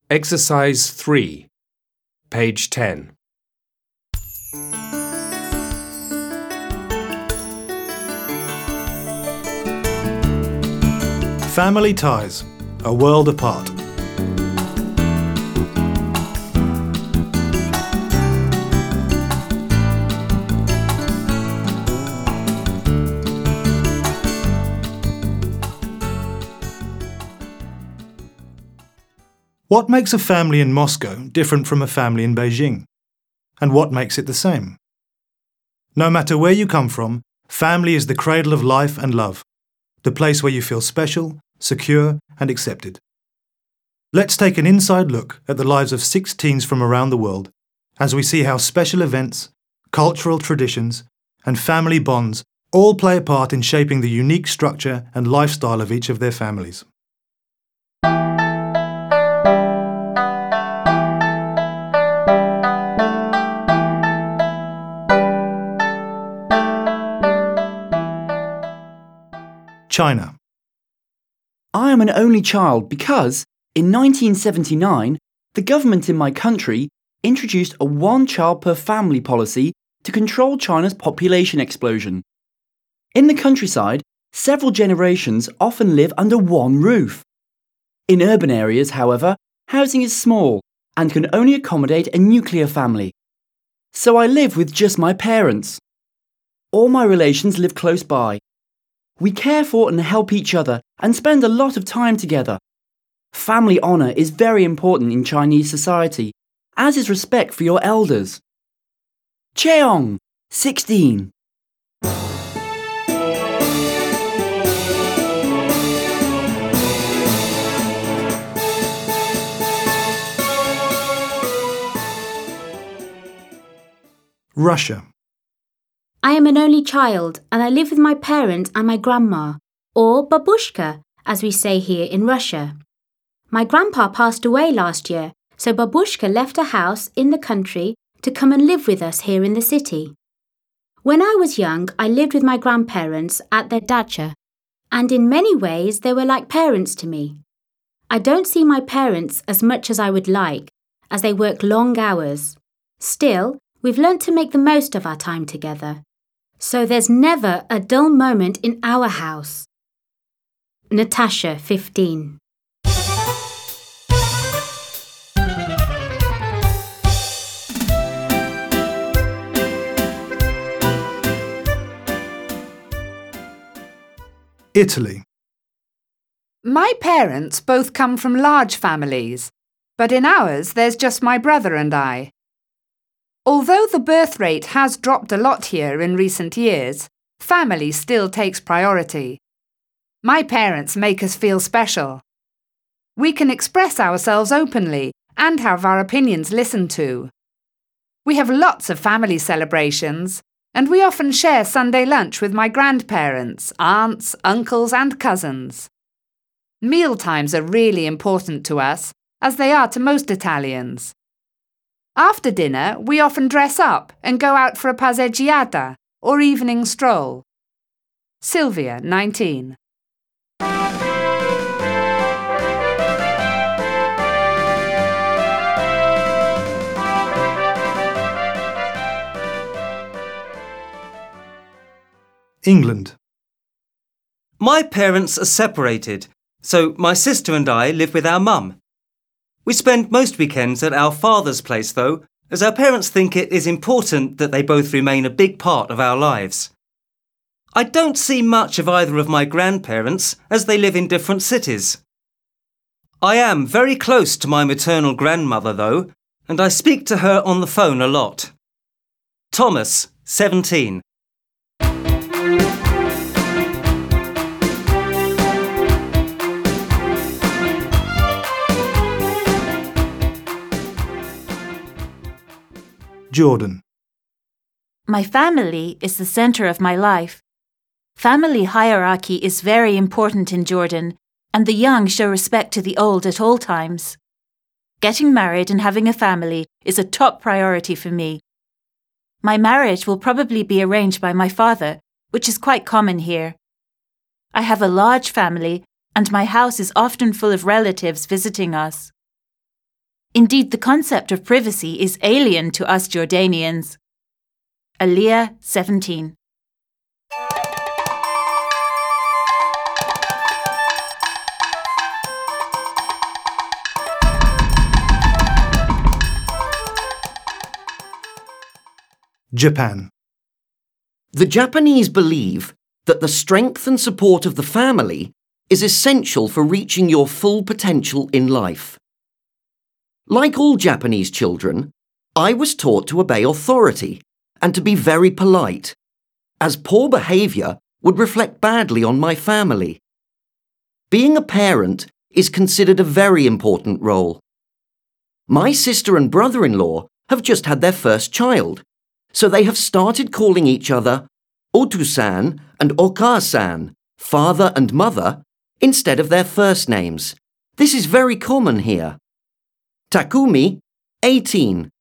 Exercise 3, page 10. Family ties, a world apart. What makes a family in Moscow different from a family in Beijing? And what makes it the same? No matter where you come from, family is the cradle of life and love, the place where you feel special, secure and accepted. Let's take an inside look at the lives of 6 teens from around the world as we see how special events, cultural traditions and family bonds all play a part in shaping the unique structure and lifestyle of each of their families. China. I am an only child because, in 1979, the government in my country introduced a one-child per family policy to control China's population explosion. In the countryside, several generations often live under one roof. In urban areas, however, housing is small and can only accommodate a nuclear family. So I live with just my parents. All my relations live close by. We care for and help each other and spend a lot of time together. Family honour is very important in Chinese society, as is respect for your elders. Cheong, 16. Russia. I am an only child and I live with my parents and my grandma, or babushka, as we say here in Russia. My grandpa passed away last year, so babushka left a house in the country to come and live with us here in the city. When I was young, I lived with my grandparents at their dacha, and in many ways they were like parents to me. I don't see my parents as much as I would like, as they work long hours. Still, we've learnt to make the most of our time together. So there's never a dull moment in our house. Natasha, 15. Italy. My parents both come from large families, but in ours there's just my brother and I. Although the birth rate has dropped a lot here in recent years, family still takes priority. My parents make us feel special. We can express ourselves openly and have our opinions listened to. We have lots of family celebrations, and we often share Sunday lunch with my grandparents, aunts, uncles and cousins. Meal times are really important to us, as they are to most Italians. After dinner, we often dress up and go out for a passeggiata or evening stroll. Sylvia, 19. England. My parents are separated, so my sister and I live with our mum. We spend most weekends at our father's place, though, as our parents think it is important that they both remain a big part of our lives. I don't see much of either of my grandparents, as they live in different cities. I am very close to my maternal grandmother, though, and I speak to her on the phone a lot. Thomas, 17. Jordan. My family is the center of my life. Family hierarchy is very important in Jordan, and the young show respect to the old at all times. Getting married and having a family is a top priority for me. My marriage will probably be arranged by my father, which is quite common here. I have a large family, and my house is often full of relatives visiting us. Indeed, the concept of privacy is alien to us Jordanians. Aliyah, 17. Japan. The Japanese believe that the strength and support of the family is essential for reaching your full potential in life. Like all Japanese children, I was taught to obey authority and to be very polite, as poor behaviour would reflect badly on my family. Being a parent is considered a very important role. My sister and brother-in-law have just had their first child, so they have started calling each other Otu-san and Oka-san, father and mother, instead of their first names. This is very common here. Takumi, 18,